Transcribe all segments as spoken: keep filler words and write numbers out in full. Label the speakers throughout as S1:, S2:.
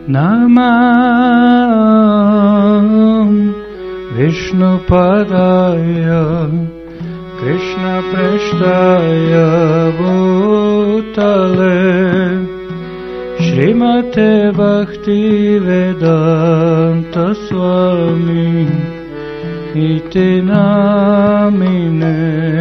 S1: Namah Vishnupadaya Krishna Preshtaya Bhutale Srimate Bhakti Vedanta Swami Iti Namine.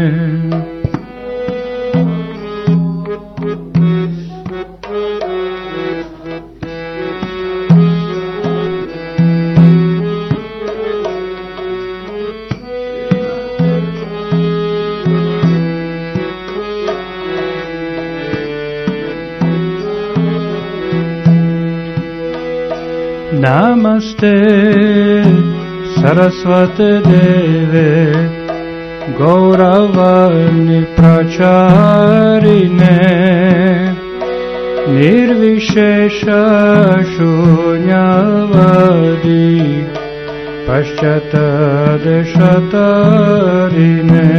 S1: Namaste Saraswate Deve Gauravani Pracharine Nirvishesha Shunyavadi Paschata Deshatarine.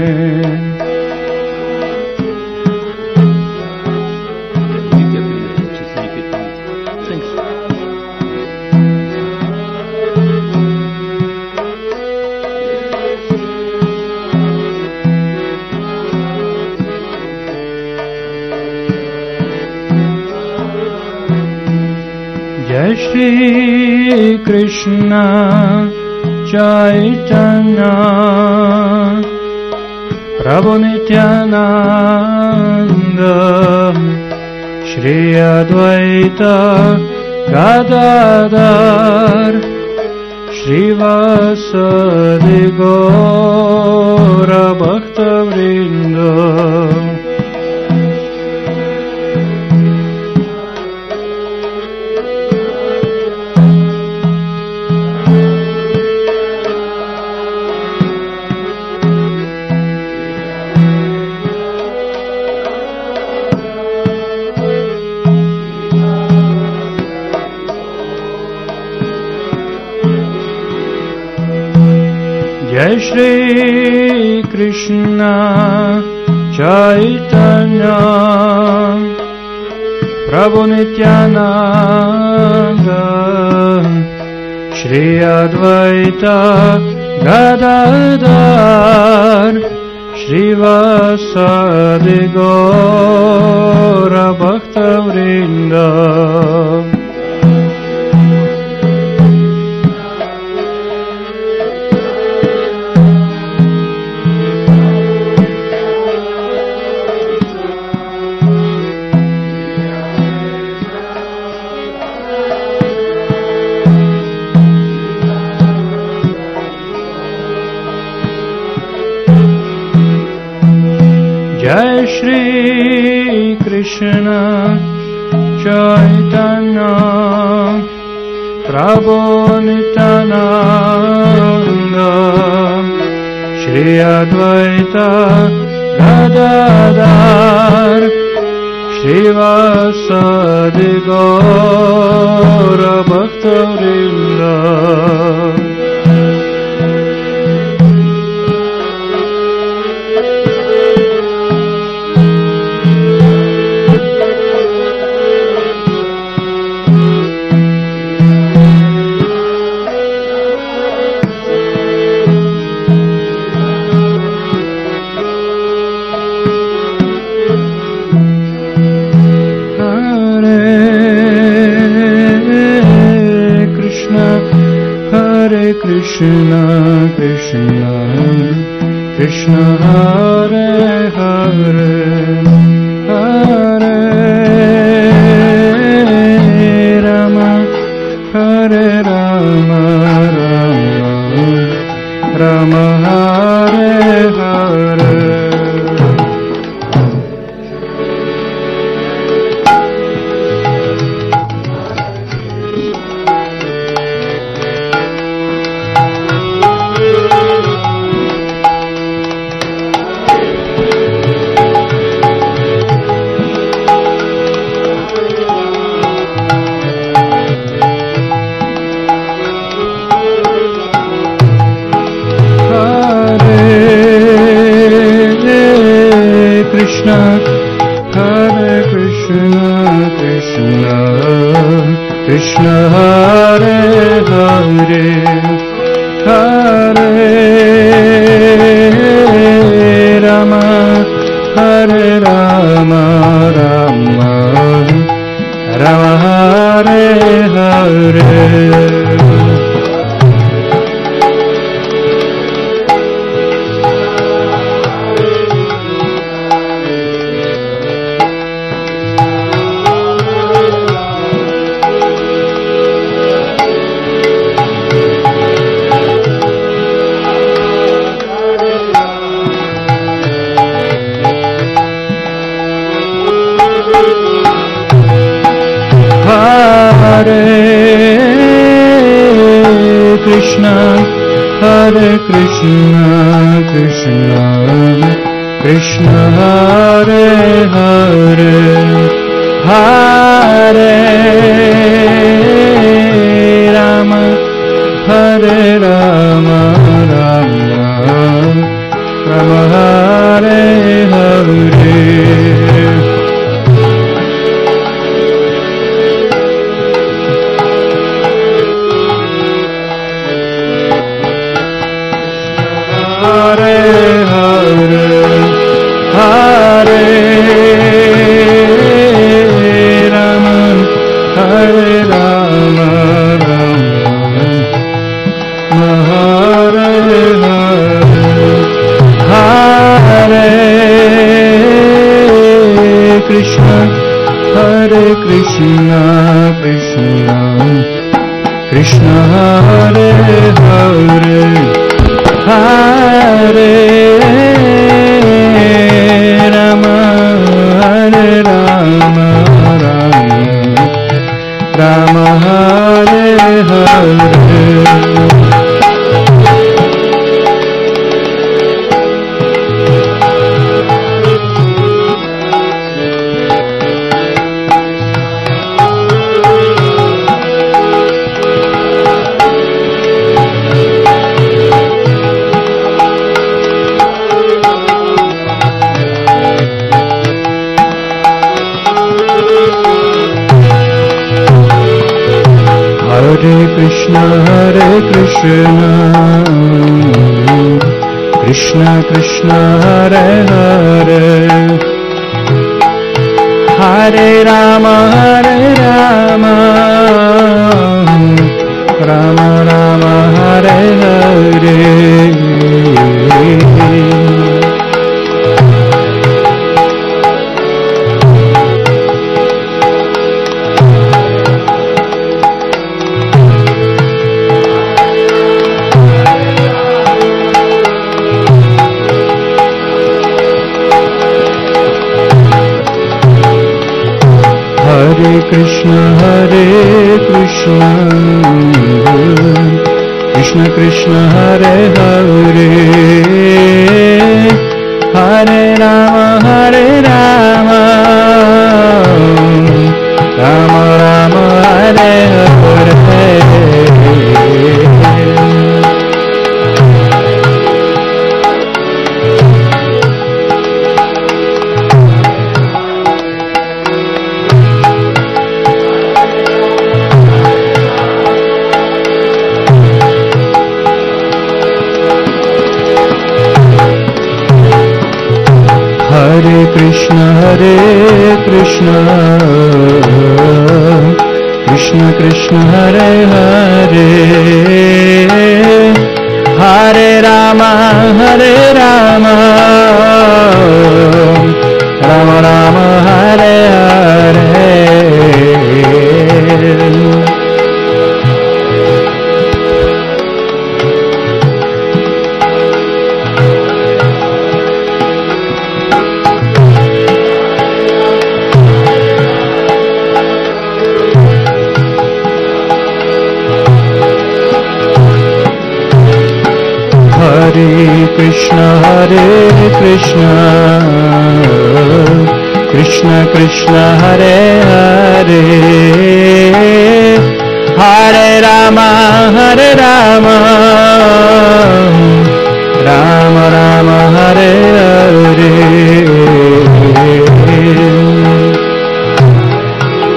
S1: Jai Shri Krishna Chaitanya Prabhu Nityananda Shri Advaita Gadadhar Shri Vasadi Gaura Bhakta Vrinda. Jai Shri Krishna Chaitanya Prabhu Nityananda Shri Advaita Gadadhar Shri Vasadi Gaura Bhakta Vrinda. Jai Shri Krishna Chaitanya Prabhu Nityananda Shri Advaita Gadadhar Shri Vasadi Gaura Bhakta Vrinda. Krishna Krishna Krishna Hare Hare Hare Rama Hare Rama Rama Rama Hare Hare. Krishna, Krishna Hare Hare, Hare Rama, Hare Rama, Rama Rama Hare Hare. Hare Krishna, Krishna Krishna Hare Hare, Hare Rama, Hare Rama, Rama Rama Hare Hare. Hare Hare, Hare Rama, Hare Rama, Rama Hare Hare, Hare Krishna, Hare Krishna, Krishna Krishna Hare Hare, Hare Rama, Hare Rama, Rama Rama Hare Hare. Hare Krishna, Hare Krishna, Krishna Krishna, Hare Hare, Hare Rama, Hare Rama, Rama Rama, Hare Hare. Hare Krishna, Hare Krishna, Krishna Krishna, Hare Hare, Hare Rama, Hare Rama, Rama Rama, Hare Hare. Hare Krishna, Hare Krishna, Krishna Krishna, Hare Hare, Hare Rama, Hare Rama, Rama Rama, Hare Hare. Hare Krishna, Hare Krishna, Krishna Krishna, Hare Hare, Hare Rama, Hare Rama, Rama Rama, Hare Hare.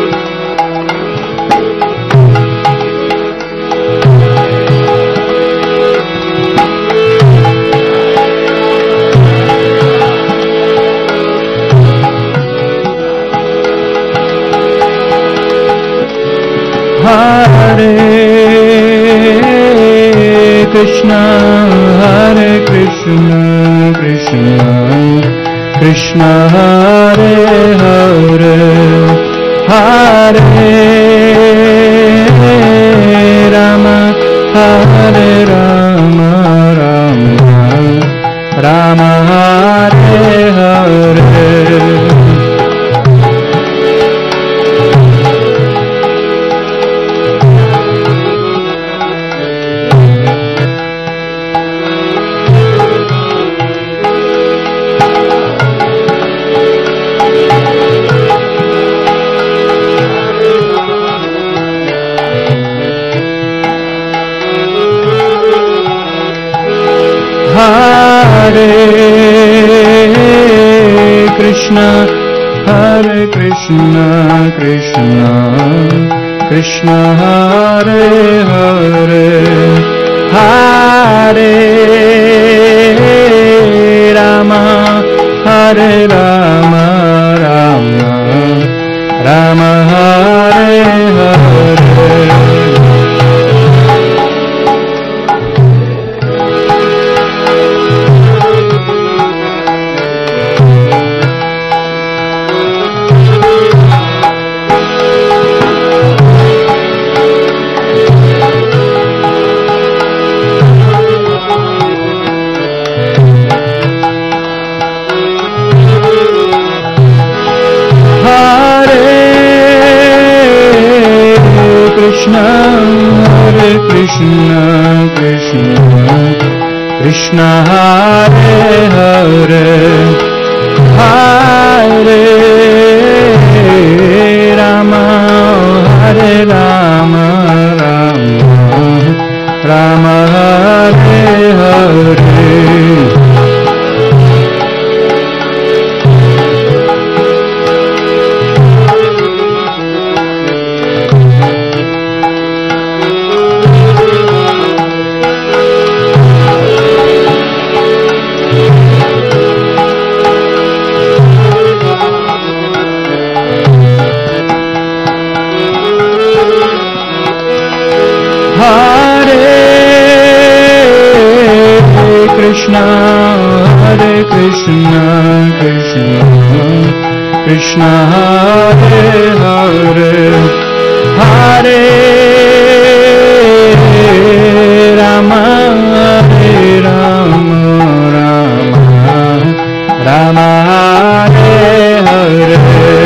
S1: Hare Krishna, Hare Krishna, Krishna Krishna, Hare Hare, Hare Rama, Hare Rama, Rama Rama, Hare Hare. Hare Krishna, Hare Krishna, Krishna Krishna, Hare Hare, Hare Rama, Hare Rama, Rama Rama, Hare Hare. Krishna, Hare Krishna, Krishna Krishna, Hare Hare, Hare Rama, Hare Rama, Rama Rama, Hare Hare. Krishna, Hare Krishna, Krishna Krishna, Hare Hare, Hare Rama, Hare Rama, Rama Rama, Hare Hare.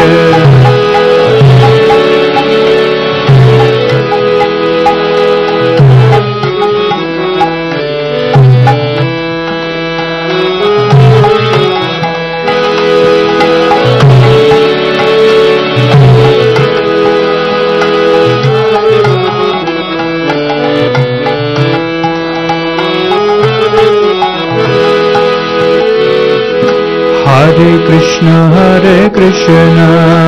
S1: Hare Krishna, Hare Krishna,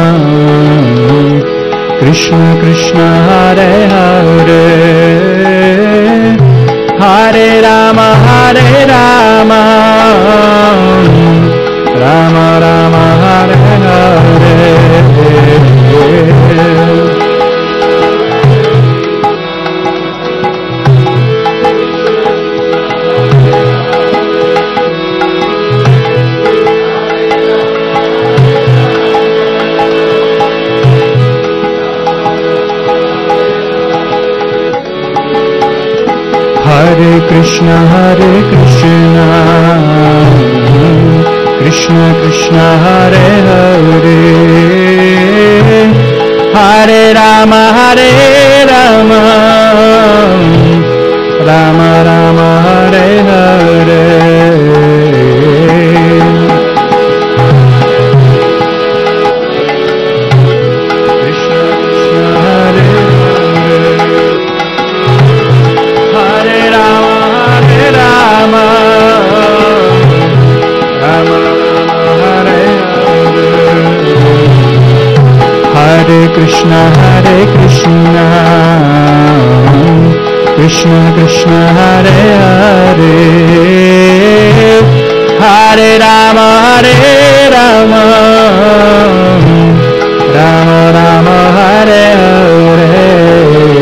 S1: Krishna Krishna, Hare Hare, Hare Rama, Hare Rama, Rama Rama, Hare Hare. Hare Krishna, Hare Krishna, Krishna Krishna, Hare Hare, Hare Rama, Hare Rama, Rama Rama, Hare Hare. Hare Krishna, Hare Krishna, Krishna Krishna, Hare Hare, Hare Rama, Hare Rama, Rama Rama, Hare Hare.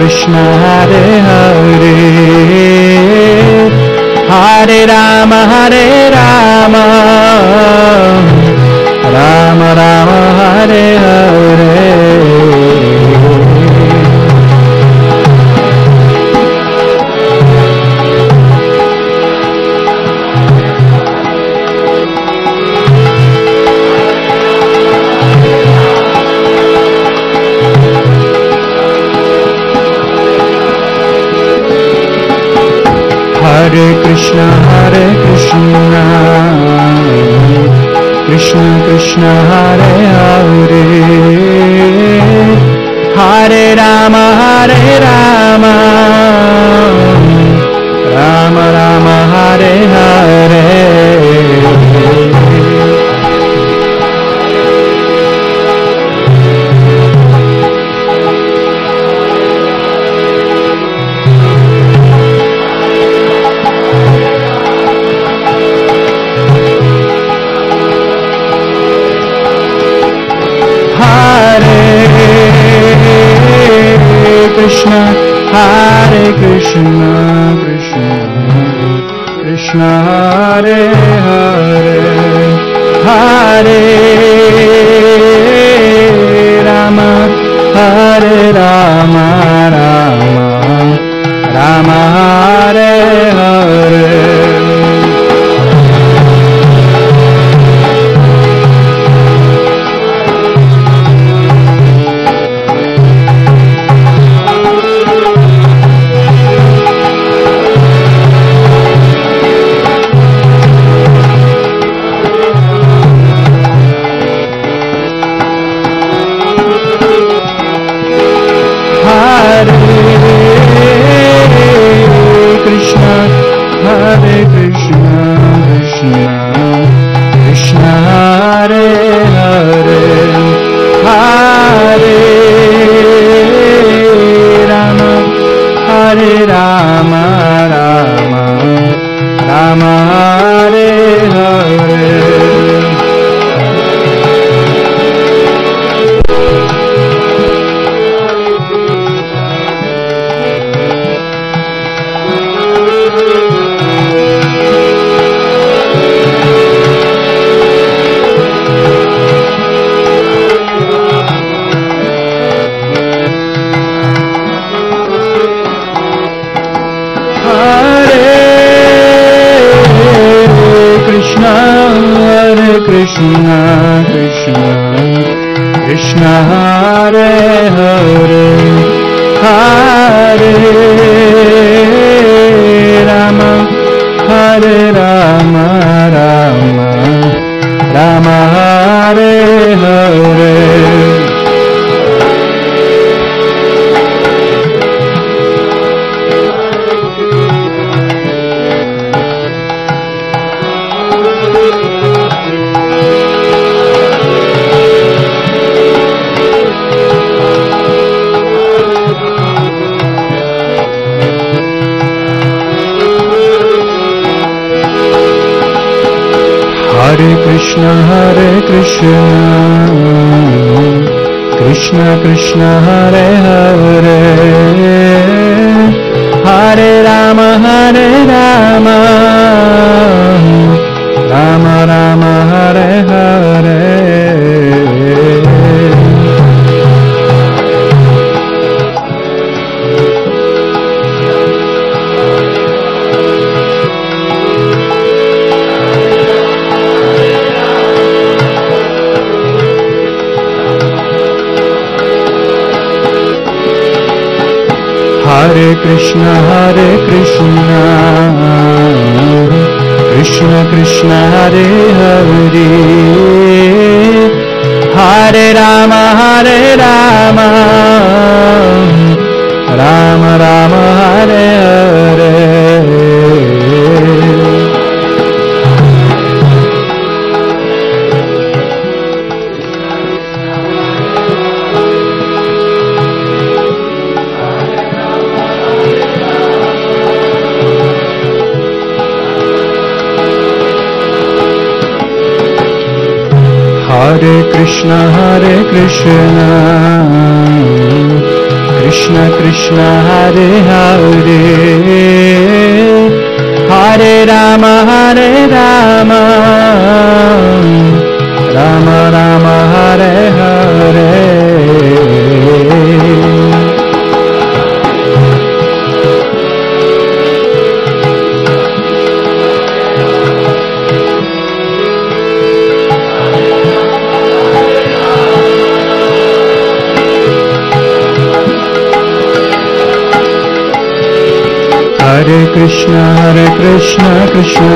S1: Krishna, Hare Hare, Hare Rama, Hare Rama, Rama Rama, Hare Hare. Hare Krishna, Hare Krishna, Krishna Krishna, Hare Hare, Hare Rama, Hare Rama, Rama Rama, Hare Hare. Krishna, Hare Krishna, Krishna Krishna, Hare Hare, Hare Rama, Hare Rama, Rama Rama, Hare Hare. Krishna Krishna, Hare Hare, Hare Rama, Hare Rama, Rama Rama, Hare Hare. Hare Krishna, Hare Krishna, Krishna Krishna, Hare Hare, Hare Rama, Hare Rama, Rama Rama, Hare Hare. Hare Krishna, Hare Krishna, Krishna Krishna Hare Hare Hare Ram Hare Ram Ram Ram Hare Hare Hare Krishna, Hare Krishna, Krishna